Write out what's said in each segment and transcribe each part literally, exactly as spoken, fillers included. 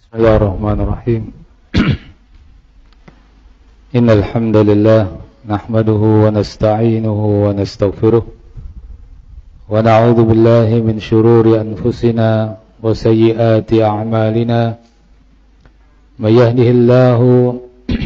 Bismillahirrahmanirrahim. Innal hamdalillah nahmaduhu wa nasta'inuhu wa nastaghfiruh wa na'udzu billahi min shururi anfusina wa sayyiati a'malina. May yahdihillahu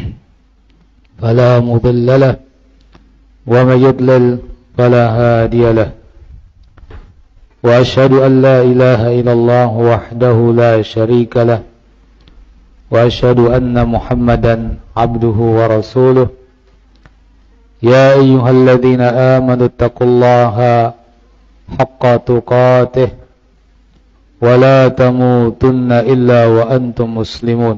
fala mudilla lahu wa may yudlil fala hadiya lahu. Wa asyhadu an la ilaha illallah wahdahu la syarika lahu wa asyhadu anna Muhammadan abduhu wa rasuluh. Ya ayyuhalladzina amanu taqullaha haqqa tuqatih wa la tamutunna illa wa antum muslimun.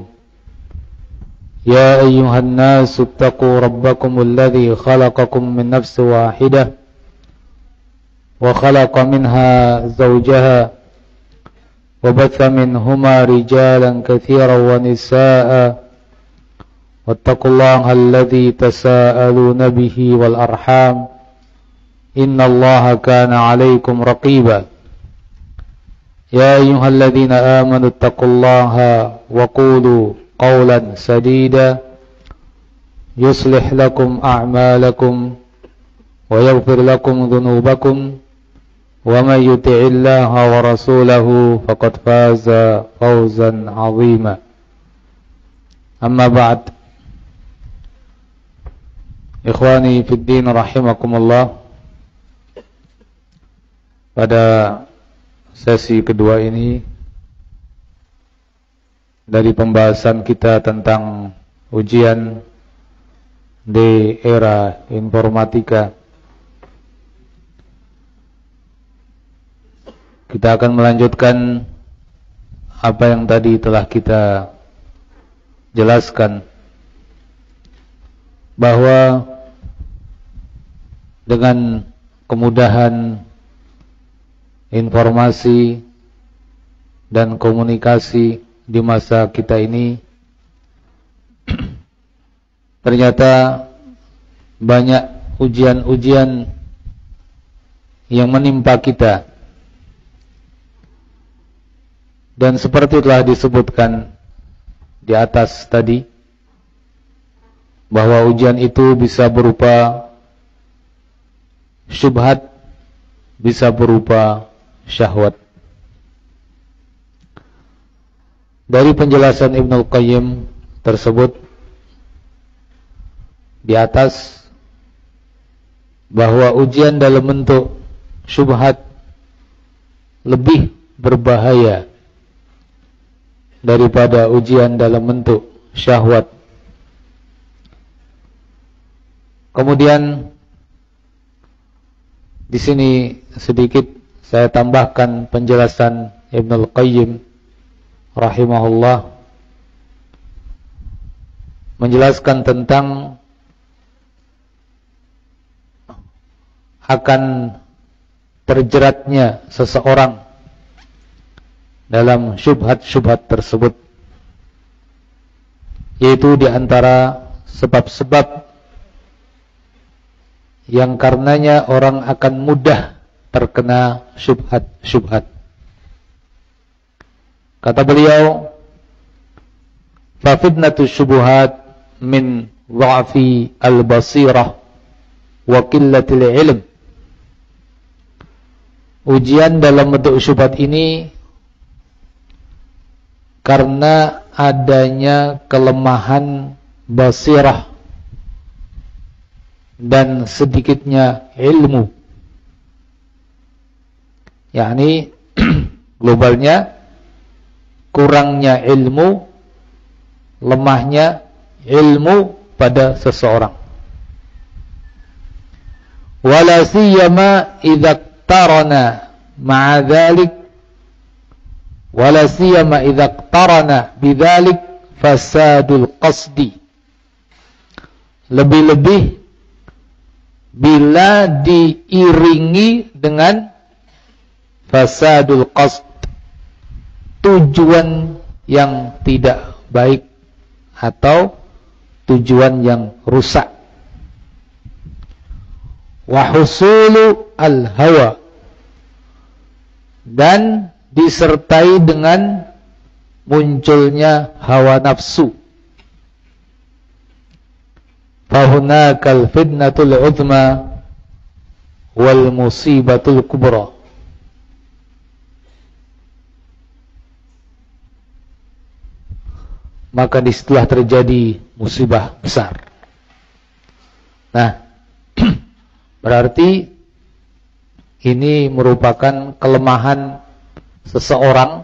Ya ayyuhan nasu taqu rabbakumul ladzi khalaqakum min nafsin wahidah wa khalaqa minha zawjaha وبث منهما رجالا كثيرا ونساء واتقوا الله الذي تساءلون به والأرحام إن الله كان عليكم رقيبا. يا أيها الذين آمنوا اتقوا الله وقولوا قولا سديدا يصلح لكم أعمالكم ويغفر لكم ذنوبكم ومن يطع الله ورسوله فقد فاز فوزا عظيما. أما بعد. Ikhwani fid din rahimakumullah. Pada sesi kedua ini dari pembahasan kita tentang ujian di era informatika, kita akan melanjutkan apa yang tadi telah kita jelaskan, bahwa dengan kemudahan informasi dan komunikasi di masa kita ini, ternyata banyak ujian-ujian yang menimpa kita. Dan seperti telah disebutkan di atas tadi, bahwa ujian itu bisa berupa syubhat, bisa berupa syahwat. Dari penjelasan Ibnul Qayyim tersebut di atas, bahwa ujian dalam bentuk syubhat lebih berbahaya daripada ujian dalam bentuk syahwat. Kemudian di sini sedikit saya tambahkan penjelasan Ibnul Qayyim rahimahullah, menjelaskan tentang akan terjeratnya seseorang dalam syubhat-syubhat tersebut, yaitu di antara sebab-sebab yang karenanya orang akan mudah terkena syubhat-syubhat. Kata beliau, fa fitnatus syubuhat min dha'fi al-basirah wa qillatil ilm. Ujian dalam bentuk syubhat ini karena adanya kelemahan basirah dan sedikitnya ilmu. Yakni globalnya kurangnya ilmu, lemahnya ilmu pada seseorang. Wala siyama idza tarana ma'a dzalik wala siyama idza qarana bidzalik fasadul qasdi. Lebih-lebih bila diiringi dengan fasadul qasd, tujuan yang tidak baik atau tujuan yang rusak. Wa husulu al-hawa, dan disertai dengan munculnya hawa nafsu. Fahunakal fitnatul uzma wal musibatul kubra. Maka disitulah terjadi musibah besar. Nah, berarti ini merupakan kelemahan seseorang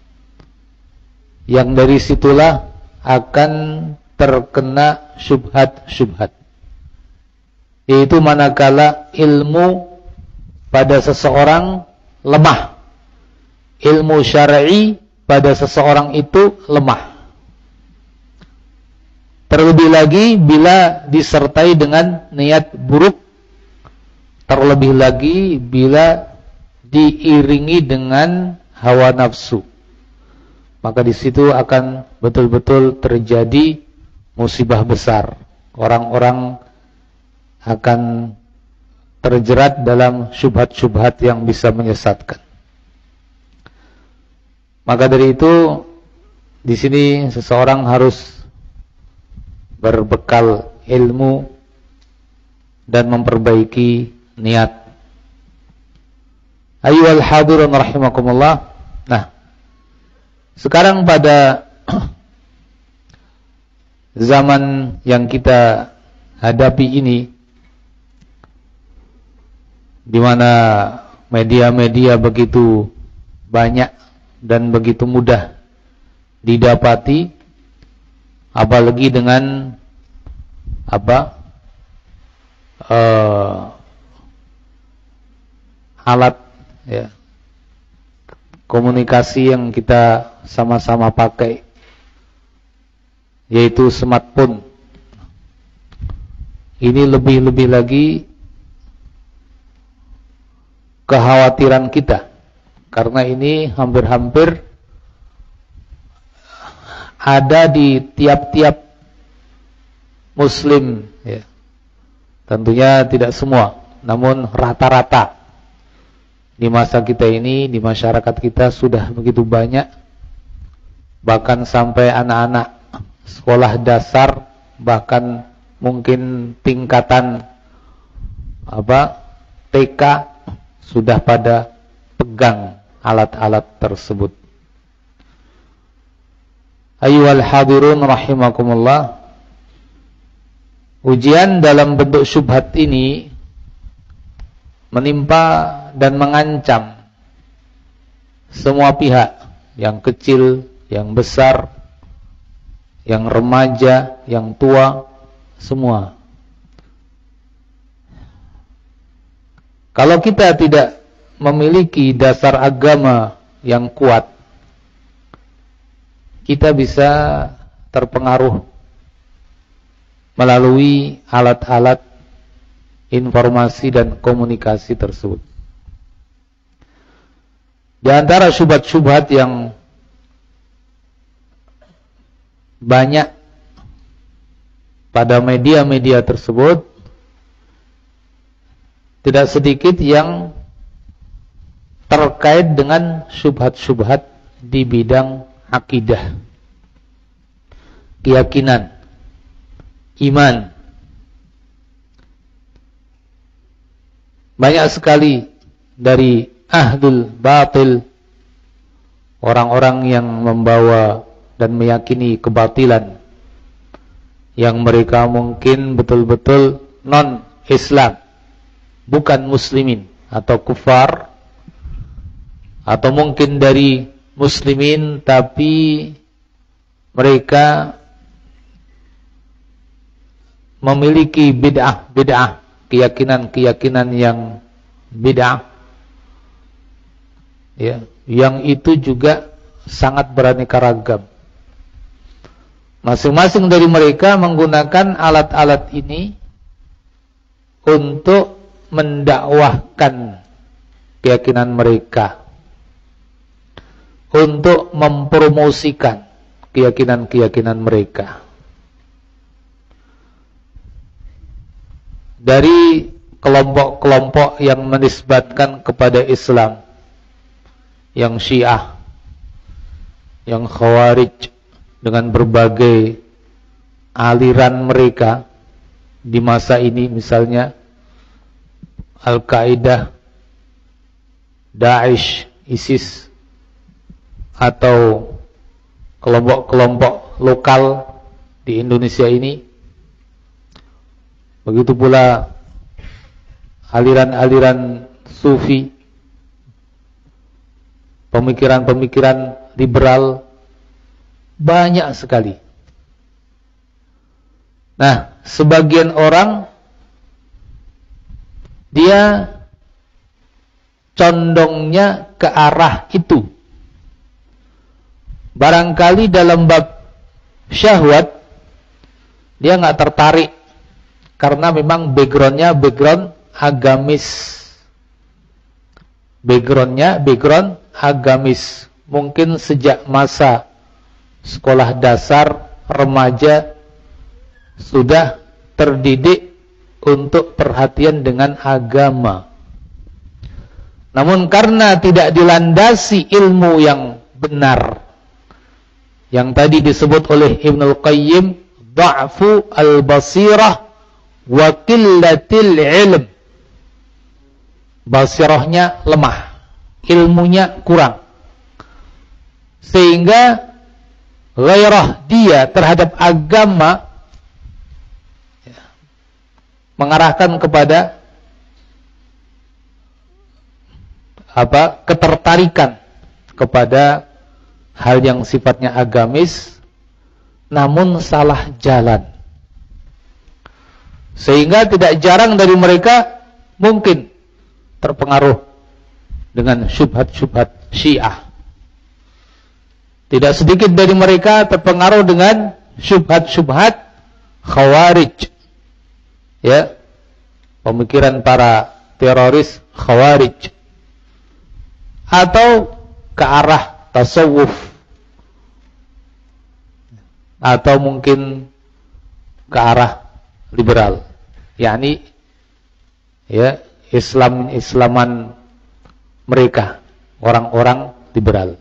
yang dari situlah akan terkena syubhat-syubhat. Yaitu manakala ilmu pada seseorang lemah, ilmu syar'i pada seseorang itu lemah. Terlebih lagi bila disertai dengan niat buruk, terlebih lagi bila diiringi dengan hawa nafsu, maka di situ akan betul-betul terjadi musibah besar. Orang-orang akan terjerat dalam syubhat-syubhat yang bisa menyesatkan. Maka dari itu, di sini seseorang harus berbekal ilmu dan memperbaiki niat. Ayyuhal hadirun rahimakumullah. Nah, sekarang pada zaman yang kita hadapi ini, di mana media-media begitu banyak dan begitu mudah didapati, apalagi dengan apa uh, alat ya komunikasi yang kita sama-sama pakai, yaitu smartphone. Ini lebih-lebih lagi kekhawatiran kita, karena ini hampir-hampir ada di tiap-tiap muslim ya. Tentunya tidak semua, namun rata-rata di masa kita ini, di masyarakat kita sudah begitu banyak, bahkan sampai anak-anak sekolah dasar, bahkan mungkin tingkatan apa T K sudah pada pegang alat-alat tersebut. Ayyuhal hadirun rahimakumullah. Ujian dalam bentuk syubhat ini menimpa dan mengancam semua pihak, yang kecil, yang besar, yang remaja, yang tua, semua. Kalau kita tidak memiliki dasar agama yang kuat, kita bisa terpengaruh melalui alat-alat informasi dan komunikasi tersebut. Di antara syubhat-syubhat yang banyak pada media-media tersebut, tidak sedikit yang terkait dengan syubhat-syubhat di bidang akidah, keyakinan, iman. Banyak sekali dari ahlul batil, orang-orang yang membawa dan meyakini kebatilan, yang mereka mungkin betul-betul non-Islam, bukan muslimin atau kufar, atau mungkin dari muslimin tapi mereka memiliki bid'ah-bid'ah, keyakinan-keyakinan yang bid'ah, ya, yang itu juga sangat beraneka ragam. Masing-masing dari mereka menggunakan alat-alat ini untuk mendakwahkan keyakinan mereka, untuk mempromosikan keyakinan-keyakinan mereka. Dari kelompok-kelompok yang menisbatkan kepada Islam, yang Syiah, yang Khawarij dengan berbagai aliran mereka di masa ini, misalnya Al-Qaeda, Daesh, ISIS, atau kelompok-kelompok lokal di Indonesia ini. Begitu pula aliran-aliran Sufi, pemikiran-pemikiran liberal, banyak sekali. Nah, sebagian orang dia condongnya ke arah itu. Barangkali dalam bab syahwat dia nggak tertarik karena memang backgroundnya background agamis. Backgroundnya background agamis. Mungkin sejak masa sekolah dasar, remaja sudah terdidik untuk perhatian dengan agama. Namun karena tidak dilandasi ilmu yang benar, yang tadi disebut oleh Ibnul Qayyim, dha'fu al-basirah wa qillatil ilm. Basirahnya lemah, ilmunya kurang. Sehingga gairah dia terhadap agama mengarahkan kepada apa? Ketertarikan kepada hal yang sifatnya agamis, namun salah jalan. Sehingga tidak jarang dari mereka mungkin terpengaruh dengan syubhat-syubhat Syiah. Tidak sedikit dari mereka terpengaruh dengan syubhat-syubhat Khawarij. Ya, pemikiran para teroris Khawarij, atau ke arah tasawuf, atau mungkin ke arah liberal, yakni ya Islam-Islaman mereka, orang-orang liberal.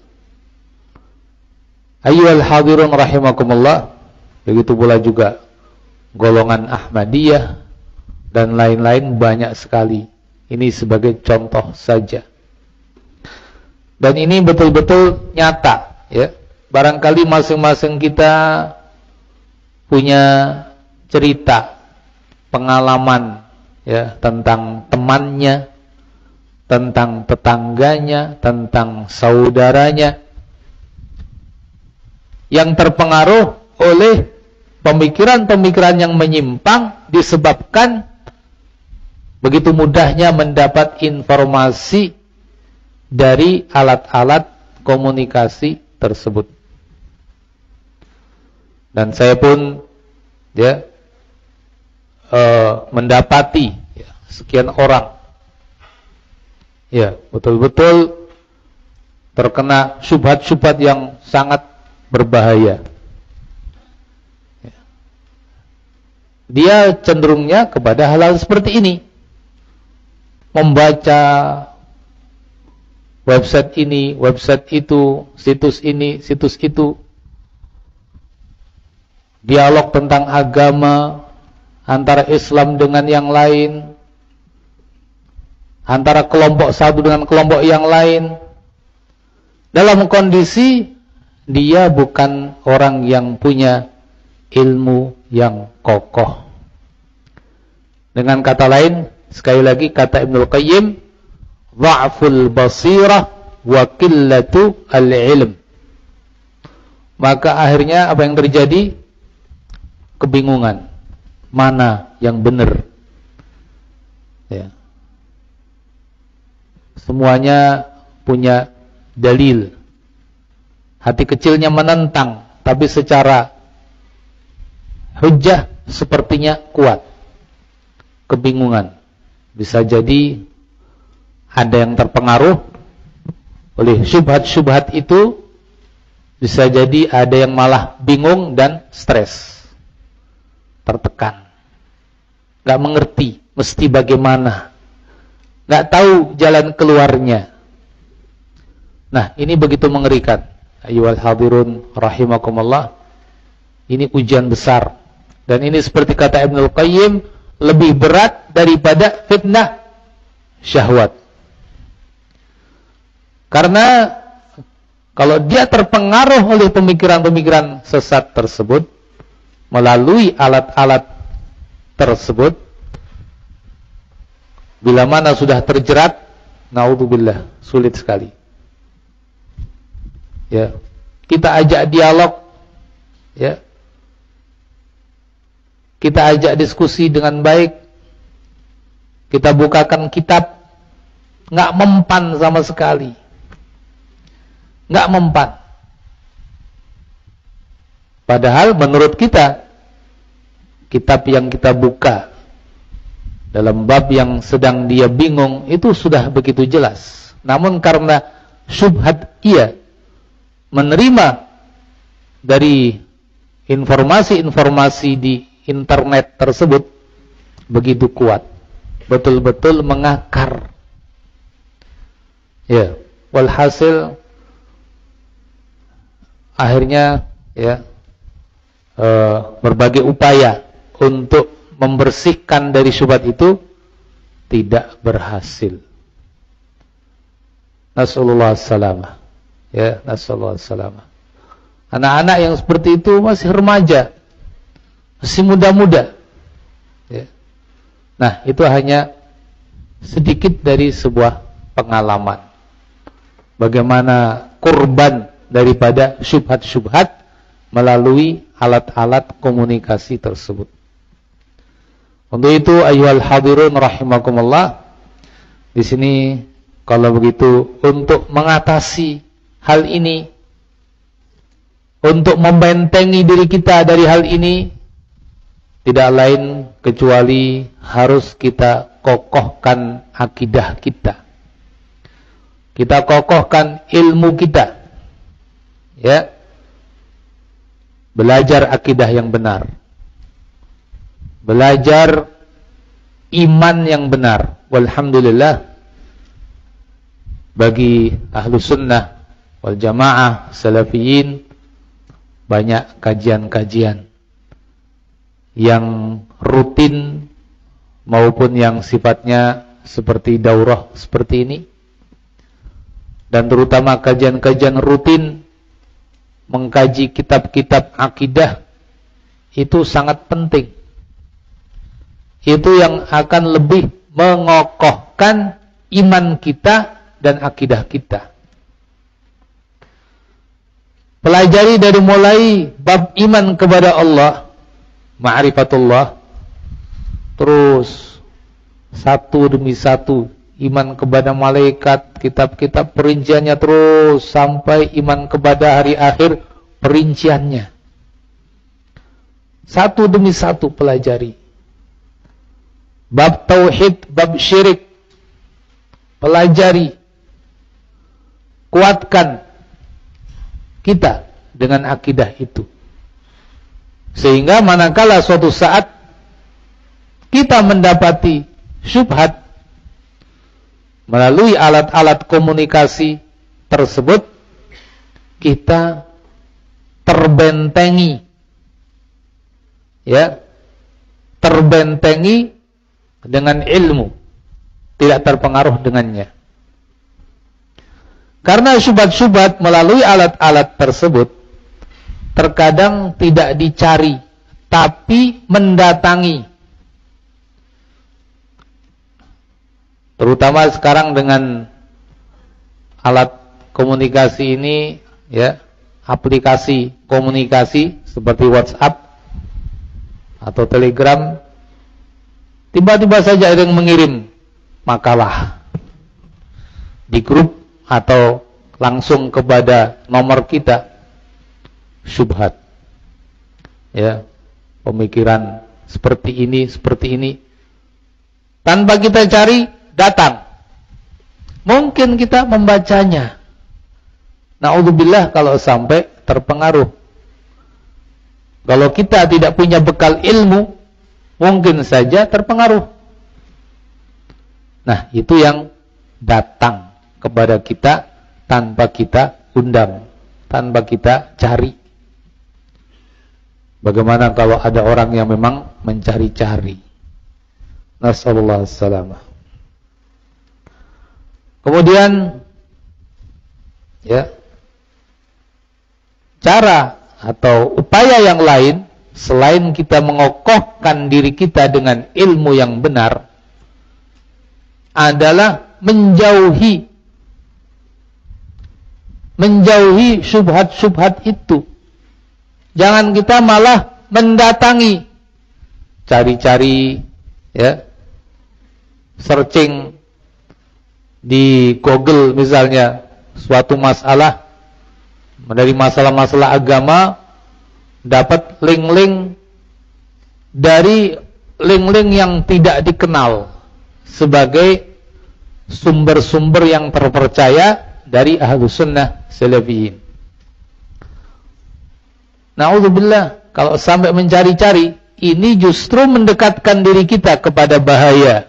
Ayyuhal hadirun rahimakumullah. Begitu pula juga golongan Ahmadiyah dan lain-lain, banyak sekali. Ini sebagai contoh saja. Dan ini betul-betul nyata, ya. Barangkali masing-masing kita punya cerita, pengalaman, ya, tentang temannya, tentang tetangganya, tentang saudaranya yang terpengaruh oleh pemikiran-pemikiran yang menyimpang disebabkan begitu mudahnya mendapat informasi dari alat-alat komunikasi tersebut. Dan saya pun ya uh, mendapati ya, sekian orang ya betul-betul terkena syubhat-syubhat yang sangat berbahaya. Dia cenderungnya kepada hal-hal seperti ini, membaca website ini, website itu, situs ini, situs itu, dialog tentang agama antara Islam dengan yang lain, antara kelompok satu dengan kelompok yang lain, dalam kondisi dia bukan orang yang punya ilmu yang kokoh. Dengan kata lain, sekali lagi kata Ibnul Qayyim, dha'ful basirah wa qillatu al-ilm. Maka akhirnya apa yang terjadi? Kebingungan. Mana yang benar? Ya. Semuanya punya dalil. Hati kecilnya menentang, tapi secara hujjah sepertinya kuat. Kebingungan. Bisa jadi ada yang terpengaruh oleh syubhat-syubhat itu, bisa jadi ada yang malah bingung dan stres, tertekan, gak mengerti mesti bagaimana, gak tahu jalan keluarnya. Nah, ini begitu mengerikan. ayyuhal hadirun rahimakumullah, ini ujian besar. Dan ini seperti kata Ibnul Qayyim, lebih berat daripada fitnah syahwat. Karena kalau dia terpengaruh oleh pemikiran-pemikiran sesat tersebut melalui alat-alat tersebut, bila mana sudah terjerat, naudzubillah, sulit sekali. Ya, kita ajak dialog, ya, kita ajak diskusi dengan baik, kita bukakan kitab, nggak mempan sama sekali. Nggak mempan. Padahal menurut kita, kitab yang kita buka dalam bab yang sedang dia bingung itu sudah begitu jelas. Namun karena syubhat ia menerima dari informasi-informasi di internet tersebut begitu kuat, betul-betul mengakar. Ya, walhasil akhirnya ya e, berbagai upaya untuk membersihkan dari syubhat itu tidak berhasil. Nasallallahu salamah. Ya, nasallallahu salamah. Anak-anak yang seperti itu masih remaja, masih muda-muda. Ya. Nah, itu hanya sedikit dari sebuah pengalaman bagaimana korban daripada syubhat-syubhat melalui alat-alat komunikasi tersebut. Untuk itu ayyuhal hadirun rahimakumullah, di sini kalau begitu untuk mengatasi hal ini, untuk membentengi diri kita dari hal ini, tidak lain kecuali harus kita kokohkan akidah kita. Kita kokohkan ilmu kita. Ya, belajar akidah yang benar, belajar iman yang benar. Walhamdulillah, bagi ahlu sunnah wal jamaah salafiyin banyak kajian-kajian yang rutin maupun yang sifatnya seperti daurah seperti ini, dan terutama kajian-kajian rutin mengkaji kitab-kitab akidah itu sangat penting. Itu yang akan lebih mengokohkan iman kita dan akidah kita. Pelajari dari mulai bab iman kepada Allah, ma'rifatullah, terus satu demi satu iman kepada malaikat, kitab-kitab perinciannya, terus sampai iman kepada hari akhir perinciannya. Satu demi satu pelajari. Bab tauhid, bab syirik, pelajari. Kuatkan kita dengan akidah itu. Sehingga manakala suatu saat kita mendapati syubhat melalui alat-alat komunikasi tersebut, kita terbentengi, ya, terbentengi dengan ilmu, tidak terpengaruh dengannya. Karena syubhat-syubhat melalui alat-alat tersebut terkadang tidak dicari, tapi mendatangi. Terutama sekarang dengan alat komunikasi ini, ya, aplikasi komunikasi seperti WhatsApp atau Telegram, tiba-tiba saja ada yang mengirim makalah di grup atau langsung kepada nomor kita, syubhat, ya, pemikiran seperti ini, seperti ini, tanpa kita cari datang. Mungkin kita membacanya, naudzubillah kalau sampai terpengaruh. Kalau kita tidak punya bekal ilmu, mungkin saja terpengaruh. Nah, itu yang datang kepada kita tanpa kita undang, tanpa kita cari. Bagaimana kalau ada orang yang memang mencari-cari? Nasallallahu alaihi wasallam. Kemudian ya, cara atau upaya yang lain selain kita mengokohkan diri kita dengan ilmu yang benar adalah menjauhi menjauhi syubhat-syubhat itu. Jangan kita malah mendatangi, cari-cari, ya, searching di Google misalnya suatu masalah, dari masalah-masalah agama, dapat link-link dari link-link yang tidak dikenal sebagai sumber-sumber yang terpercaya dari Ahlus Sunnah Salafiyin. Na'udzubillah, kalau sampai mencari-cari, ini justru mendekatkan diri kita kepada bahaya.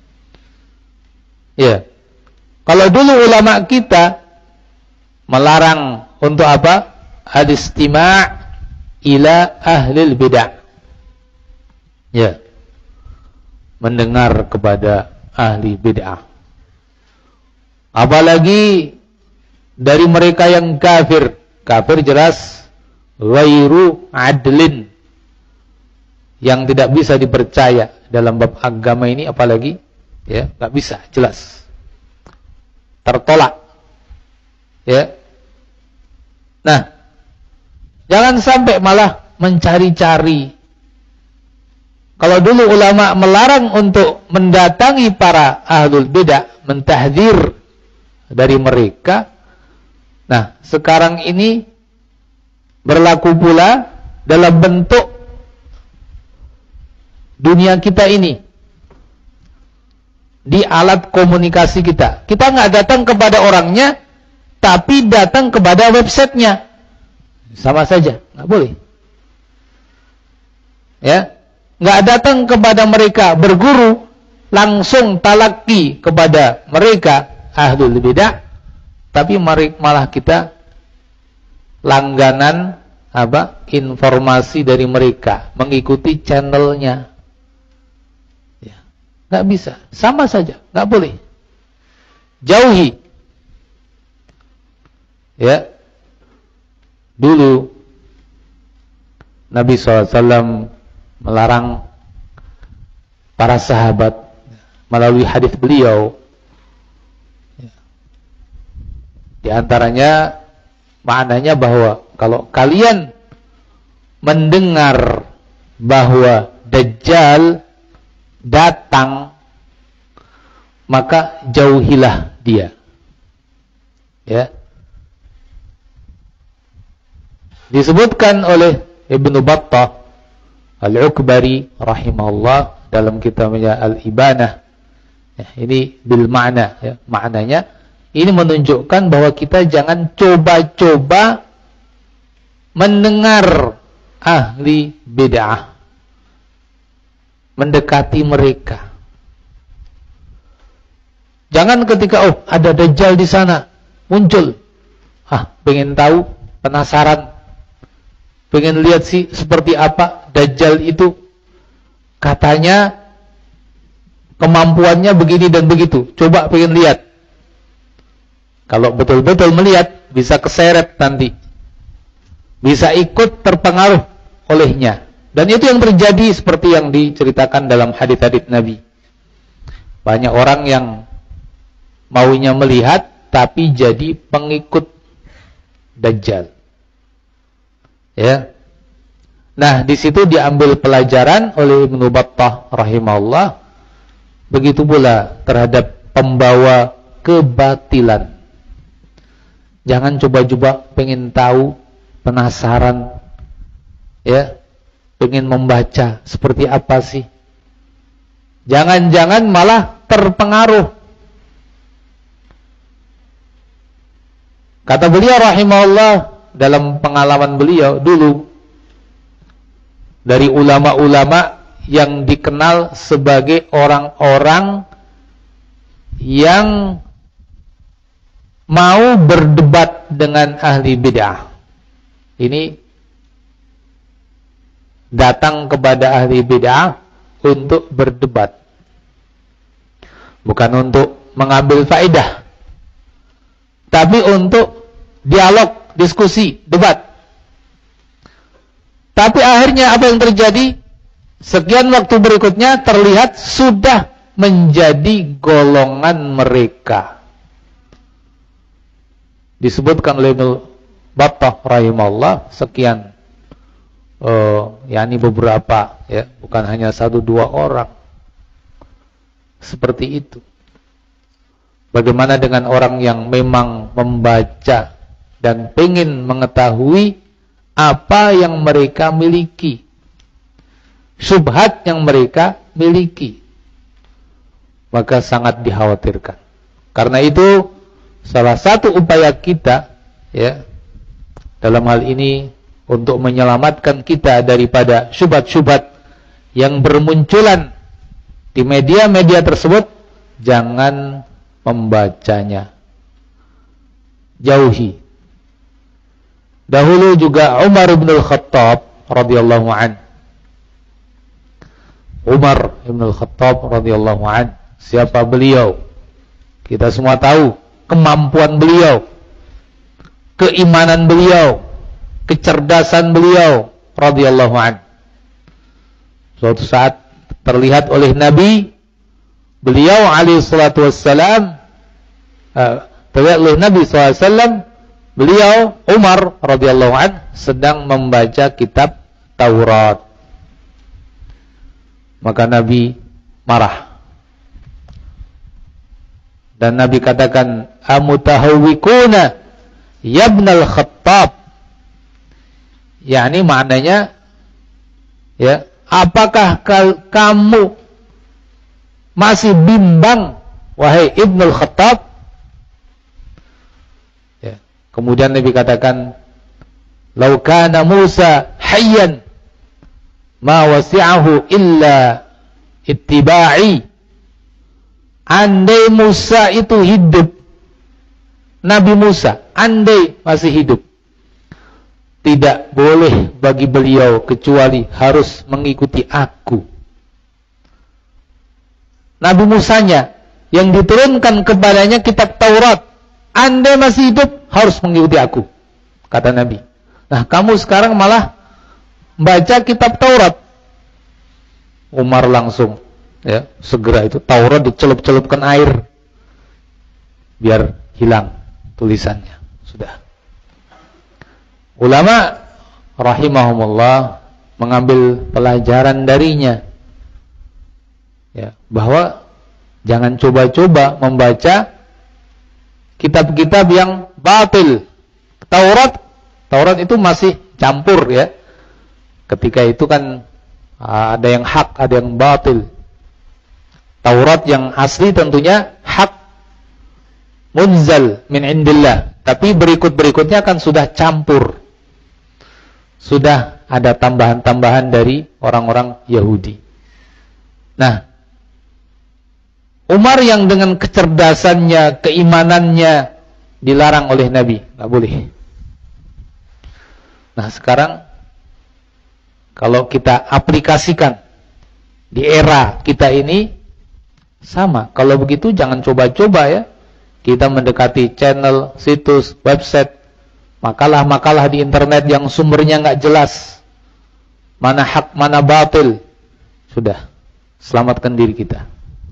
Ya. Kalau dulu ulama kita melarang untuk apa? Al-istima' ila ahlil bid'ah. Ya. Mendengar kepada ahli bid'ah. Apalagi dari mereka yang kafir. Kafir jelas ghairu adlin, yang tidak bisa dipercaya dalam bab agama ini, apalagi ya, enggak bisa, jelas tertolak. Ya. Nah, jangan sampai malah mencari-cari. Kalau dulu ulama melarang untuk mendatangi para ahlul bidah, mentahdzir dari mereka. Nah, sekarang ini berlaku pula dalam bentuk dunia kita ini, di alat komunikasi kita. Kita nggak datang kepada orangnya, tapi datang kepada websitenya. Sama saja, nggak boleh. Ya, nggak datang kepada mereka berguru, langsung talaki kepada mereka ahlul bidah, tapi malah kita langganan apa? Informasi dari mereka, mengikuti channelnya. Ya, nggak bisa, sama saja, nggak boleh. Jauhi. Ya, dulu Nabi shallallahu alaihi wasallam melarang para sahabat melalui hadis beliau. Ya. Di antaranya maknanya bahwa kalau kalian mendengar bahwa Dajjal datang, maka jauhilah dia. Ya. Disebutkan oleh Ibnu Battah Al-Ukbari rahimahullah dalam kitabnya Al-Ibanah. Ya, ini bil makna, ya, maknanya ini menunjukkan bahwa kita jangan coba-coba mendengar ahli bid'ah, mendekati mereka. Jangan ketika oh ada Dajjal di sana muncul, ah pengen tahu, penasaran, pengen lihat sih seperti apa Dajjal itu, katanya kemampuannya begini dan begitu, coba pengen lihat. Kalau betul-betul melihat, bisa keseret nanti, bisa ikut terpengaruh olehnya. Dan itu yang terjadi seperti yang diceritakan dalam hadits-hadits Nabi. Banyak orang yang maunya melihat tapi jadi pengikut Dajjal. Ya. Nah, di situ diambil pelajaran oleh Ibnu Battah rahimahullah. Begitu pula terhadap pembawa kebatilan. Jangan coba-coba pengen tahu, penasaran, ya, pengen membaca seperti apa sih. Jangan-jangan malah terpengaruh. Kata beliau rahimahullah dalam pengalaman beliau dulu, dari ulama-ulama yang dikenal sebagai orang-orang yang mau berdebat dengan ahli bid'ah. ini datang kepada ahli bid'ah untuk berdebat, bukan untuk mengambil faedah, tapi untuk dialog, diskusi, debat. Tapi akhirnya apa yang terjadi? Sekian waktu berikutnya terlihat sudah menjadi golongan mereka. Disebutkan oleh Ibnu Battah rahimahullah sekian Uh, yakni beberapa, ya, bukan hanya satu dua orang seperti itu. Bagaimana dengan orang yang memang membaca dan ingin mengetahui apa yang mereka miliki, syubhat yang mereka miliki, maka sangat dikhawatirkan. Karena itu salah satu upaya kita, ya, dalam hal ini untuk menyelamatkan kita daripada syubhat-syubhat yang bermunculan di media-media tersebut, jangan membacanya. Jauhi. Dahulu juga Umar bin Al-Khattab radhiyallahu an. Umar bin Al-Khattab radhiyallahu an. Siapa beliau? Kita semua tahu kemampuan beliau, keimanan beliau, kecerdasan beliau radhiyallahu an. Suatu saat terlihat oleh Nabi, beliau alaihi salatu wassalam, uh, terlihat oleh Nabi sallallahu alaihi wasallam, beliau Umar radhiyallahu an sedang membaca kitab Taurat. Maka Nabi marah. Dan Nabi katakan, "Amutahawwikuna ya ibnal Khattab." yakni maknanya, ya, apakah kamu masih bimbang wahai Ibnul Khattab? Ya. Kemudian Nabi katakan, "Lau kana Musa hayyan ma wasi'ahu illa ittiba'i." Andai Musa itu hidup, Nabi Musa andai masih hidup, tidak boleh bagi beliau kecuali harus mengikuti aku. Nabi Musanya yang diturunkan kepadanya kitab Taurat, andai masih hidup harus mengikuti aku, kata Nabi. Nah, kamu sekarang malah baca kitab Taurat. Umar langsung, ya, segera itu Taurat dicelup-celupkan air biar hilang tulisannya. Sudah. Ulama rahimahumullah mengambil pelajaran darinya, ya, bahwa jangan coba-coba membaca kitab-kitab yang batil. Taurat, Taurat itu masih campur, ya. Ketika itu kan ada yang hak, ada yang batil. Taurat yang asli tentunya hak, munzal min indillah, tapi berikut-berikutnya kan sudah campur. Sudah ada tambahan-tambahan dari orang-orang Yahudi. Nah, Umar yang dengan kecerdasannya, keimanannya dilarang oleh Nabi, nggak boleh. Nah, sekarang kalau kita aplikasikan di era kita ini sama. Kalau begitu jangan coba-coba, ya, kita mendekati channel, situs, website, makalah-makalah di internet yang sumbernya nggak jelas, mana hak, mana batil. Sudah, selamatkan diri kita.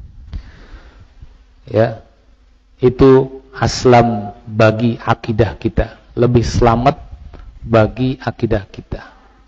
Ya, itu aslam bagi akidah kita, lebih selamat bagi akidah kita.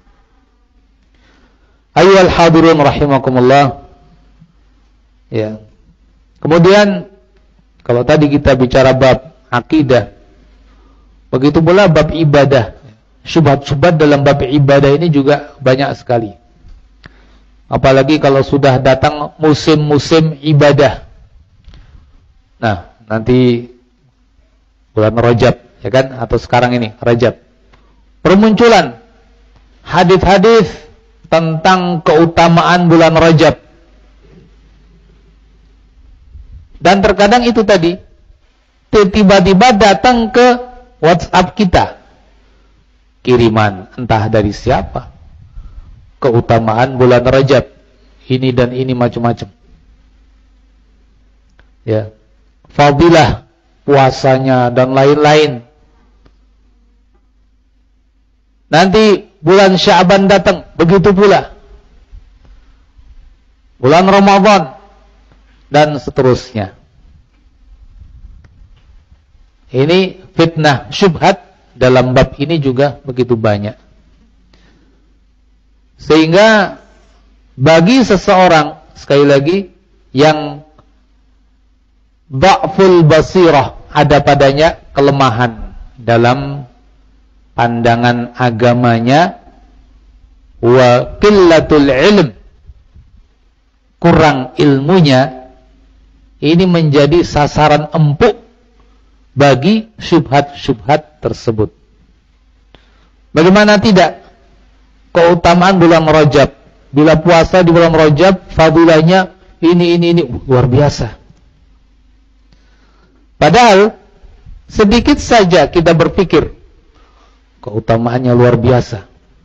Ayyuhal hadirun rahimakumullah. Ya. Kemudian kalau tadi kita bicara bab akidah, begitu pula bab ibadah. Syubhat-syubhat dalam bab ibadah ini juga banyak sekali. Apalagi kalau sudah datang musim-musim ibadah. Nah, nanti bulan Rajab, ya kan? Atau sekarang ini, Rajab. Permunculan hadis-hadis tentang keutamaan bulan Rajab. Dan terkadang itu tadi tiba-tiba datang ke WhatsApp kita. kiriman entah dari siapa, keutamaan bulan Rajab ini dan ini macam-macam, ya, fadilah puasanya dan lain-lain. Nanti bulan Sya'ban datang, begitu pula bulan Ramadan dan seterusnya. Ini fitnah syubhat dalam bab ini juga begitu banyak. Sehingga bagi seseorang, sekali lagi, yang dha'ful basirah, ada padanya kelemahan dalam pandangan agamanya, wa qillatul ilm, kurang ilmunya, ini menjadi sasaran empuk bagi syubhat-syubhat tersebut. Bagaimana tidak? Keutamaan bulan Rajab, bila puasa di bulan Rajab, fadilahnya ini, ini, ini, luar biasa. Padahal sedikit saja kita berpikir keutamaannya luar biasa.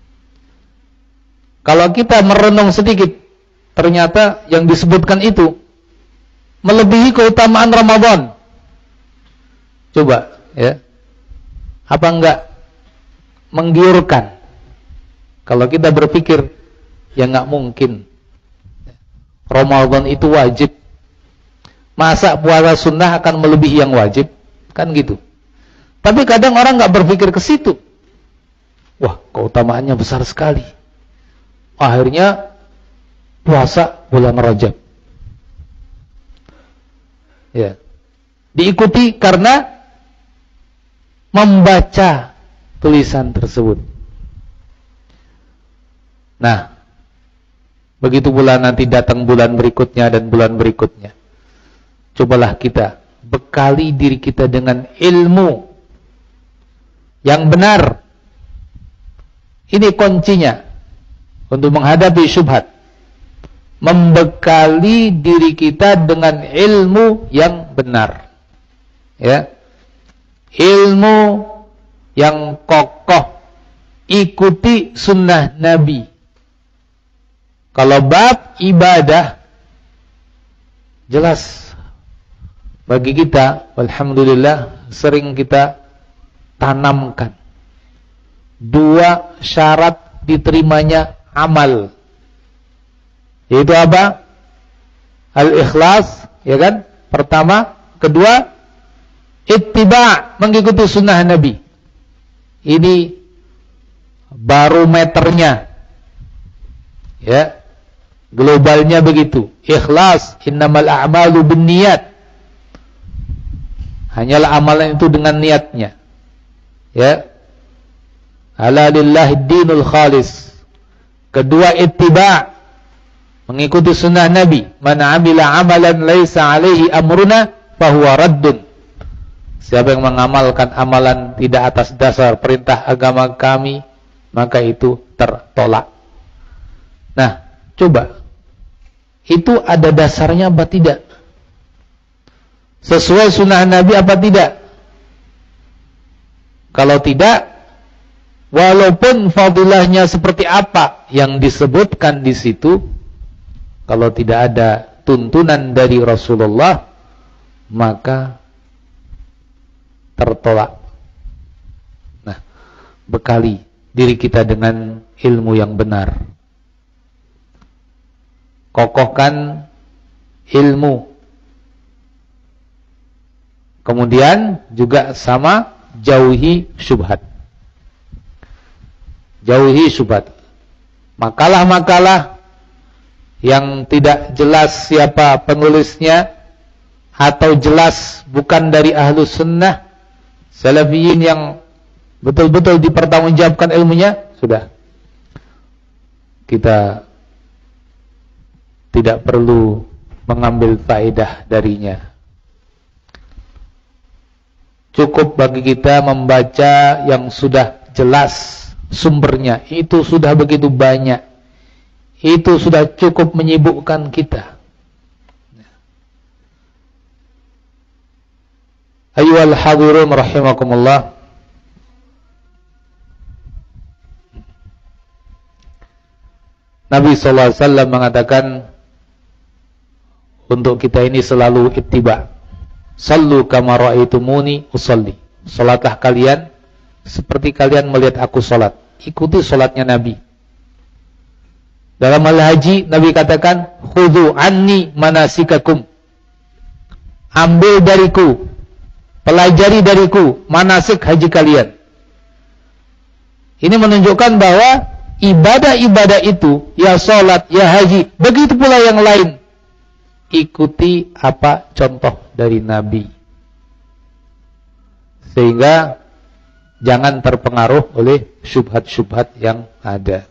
Kalau kita merenung sedikit, ternyata yang disebutkan itu melebihi keutamaan Ramadan. Coba, ya, apa enggak menggiurkan? Kalau kita berpikir, ya enggak mungkin Ramadan itu wajib. Masa puasa sunnah akan melebihi yang wajib? Kan gitu. Tapi kadang orang enggak berpikir ke situ. Wah, keutamaannya besar sekali. Akhirnya puasa bulan Rajab. Ya. Diikuti karena membaca tulisan tersebut. Nah, begitu pula nanti datang bulan berikutnya dan bulan berikutnya. Cobalah kita bekali diri kita dengan ilmu yang benar. Ini kuncinya untuk menghadapi syubhat. Membekali diri kita dengan ilmu yang benar. Ya. Ilmu yang kokoh, ikuti sunnah Nabi. Kalau bab ibadah, jelas bagi kita, alhamdulillah, sering kita tanamkan dua syarat diterimanya amal, yaitu apa? Al-ikhlas, ya kan? Pertama, kedua, ittiba', mengikuti sunnah Nabi. Ini barometernya, ya, globalnya begitu. Ikhlas, innamal a'malu binniyat, hanyalah amalan itu dengan niatnya, ya. Ala lillahi dinul khalis. Kedua, ittiba', mengikuti sunnah Nabi. Man 'amila 'amalan laisa 'alaihi amruna fahuwa raddun. Siapa yang mengamalkan amalan tidak atas dasar perintah agama kami, maka itu tertolak. Nah, coba, itu ada dasarnya apa tidak? Sesuai sunnah Nabi apa tidak? Kalau tidak, walaupun fadilahnya seperti apa yang disebutkan di situ, kalau tidak ada tuntunan dari Rasulullah, maka tertolak. Nah, bekali diri kita dengan ilmu yang benar. Kokohkan ilmu. Kemudian juga sama, jauhi syubhat. Jauhi syubhat. Makalah-makalah yang tidak jelas siapa penulisnya, atau jelas bukan dari ahlus sunnah, salafiyin yang betul-betul dipertanggungjawabkan ilmunya, sudah, kita tidak perlu mengambil faedah darinya. Cukup bagi kita membaca yang sudah jelas sumbernya, itu sudah begitu banyak, itu sudah cukup menyibukkan kita. Ayyuhal hadirun rahimakumullah. Nabi sallallahu alaihi wasallam mengatakan untuk kita ini selalu ittiba. Sallu kama ra'aitumuni usolli. Salatlah kalian seperti kalian melihat aku salat. Ikuti salatnya Nabi. Dalam hal haji, Nabi katakan, khudhu anni manasikakum. Ambil dariku, pelajari dariku manasik haji kalian. Ini menunjukkan bahwa ibadah-ibadah itu, ya salat, ya haji, begitu pula yang lain, ikuti apa contoh dari Nabi. Sehingga jangan terpengaruh oleh syubhat-syubhat yang ada.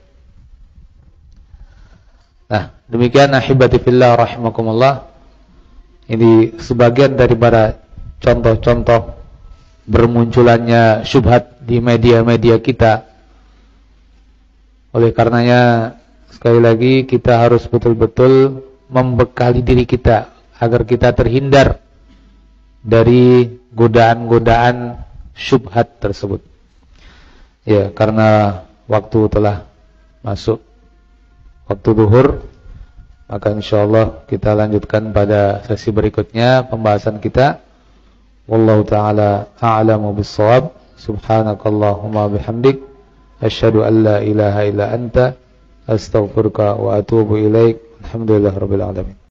Nah, demikian ahibati fillah rahimakumullah. Ini sebagian daripada contoh-contoh bermunculannya syubhat di media-media kita. Oleh karenanya sekali lagi kita harus betul-betul membekali diri kita agar kita terhindar dari godaan-godaan syubhat tersebut. Ya, karena waktu telah masuk waktu zuhur, maka insyaallah kita lanjutkan pada sesi berikutnya pembahasan kita. Wallahu taala a'lamu bis-shawab. Subhanakallahumma bihamdik asyhadu an la ilaha illa anta astaghfiruka wa atubu ilaik. Alhamdulillahirabbil alamin.